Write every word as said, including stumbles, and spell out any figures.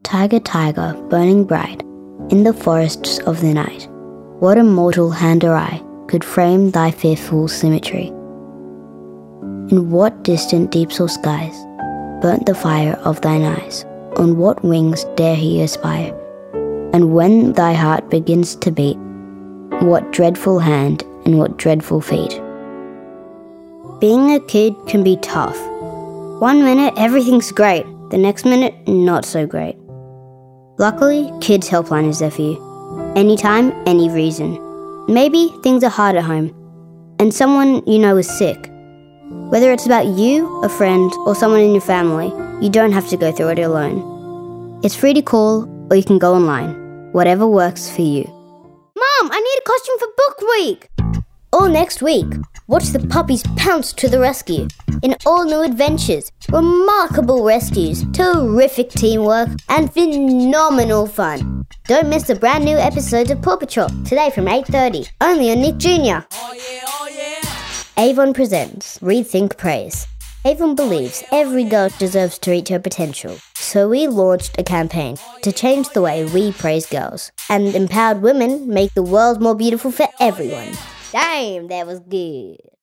Tiger, tiger, burning bright in the forests of the night, what immortal hand or eye could frame thy fearful symmetry? In what distant deeps or skies burnt the fire of thine eyes? On what wings dare he aspire? And when thy heart begins to beat, what dreadful hand and what dreadful feet? Being a kid can be tough. One minute everything's great, the next minute not so great. Luckily, Kids Helpline is there for you. Anytime, any reason. Maybe things are hard at home, and someone you know is sick. Whether it's about you, a friend, or someone in your family, you don't have to go through it alone. It's free to call, or you can go online. Whatever works for you. Mom, I need a costume for book week! All next week, watch the puppies pounce to the rescue in all new adventures, remarkable rescues, terrific teamwork, and phenomenal fun. Don't miss the brand new episodes of Paw Patrol today from eight thirty, only on Nick Junior Oh yeah, oh yeah! Avon presents Rethink Praise. Avon believes every girl deserves to reach her potential, so we launched a campaign to change the way we praise girls, and empowered women make the world more beautiful for everyone. Damn, that was good.